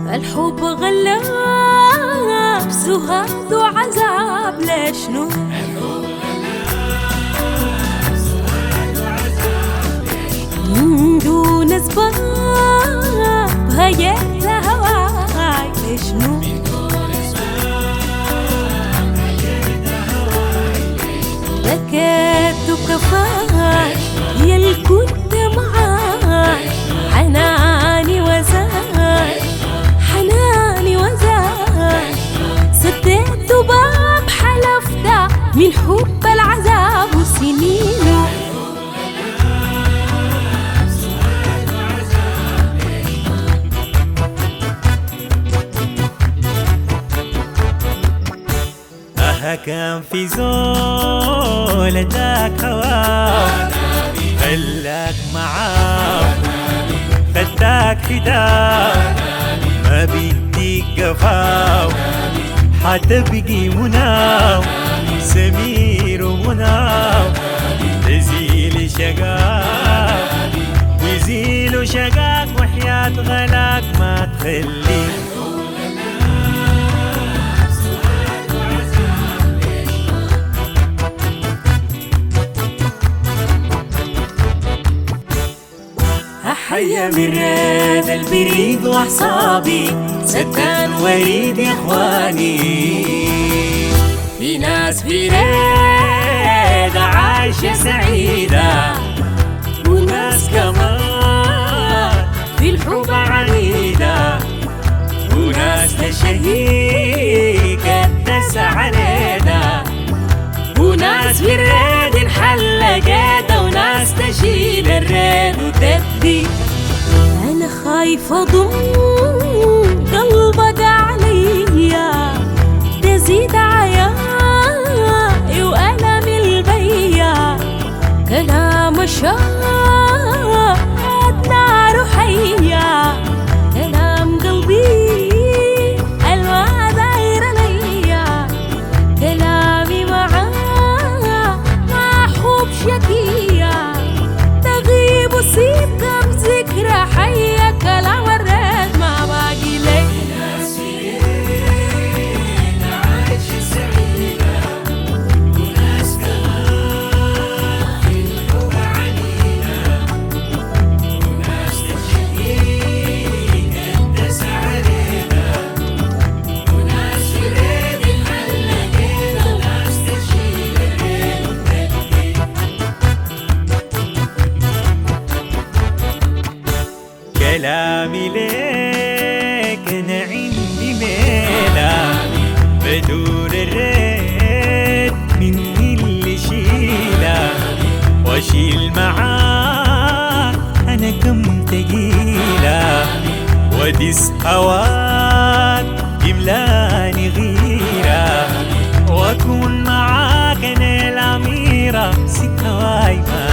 الحب غلاب سهاد وعذاب لشنو من دون اسباب هيت هواي لشنو بكيت وكفاي يا الكنت معاي حناني وزاي حناني وزاي سديت باب حلفته من حب العذاب وسنينه كان في زول اداك هواه خلاك معاه خداك فداه ما بيديك قفاه حتبقي مناه سمير ومناه تزيل شقاك ويزيل شقاك وحياة غلاك ما تخليك حيا من راد البريد واحصابي سكان وريد يا اخواني في ناس في راد عايشة سعيدة وناس كمان في الحب عنيدة وناس تشهيك تسعى علينا وناس في الراد انحلقت وناس تشيل الراد وتدي أنا خايفة أضم قلبك عليا تزيد عياي وألم البيا كلام شاد نار حية كلام قلبي الوا داير ليا كلامي معاه ما حب شكية تغيب وسيب كم ذكرى حية كلام الرد ما باقي لي ناس فينا عايشة سعيدة وناس كمان في الحب عنيدة وناس تشهيك تسعى علينا وناس في الريد انحلقينا وناس تشيل الريد وتبكي كلامي ليك انا عندي ميلة بدور الريد مني اللي شيله واشيل معاك انا كم تقيلة ودس هواك يملاني غيرة واكون معاك انا الاميرة سكة وايمة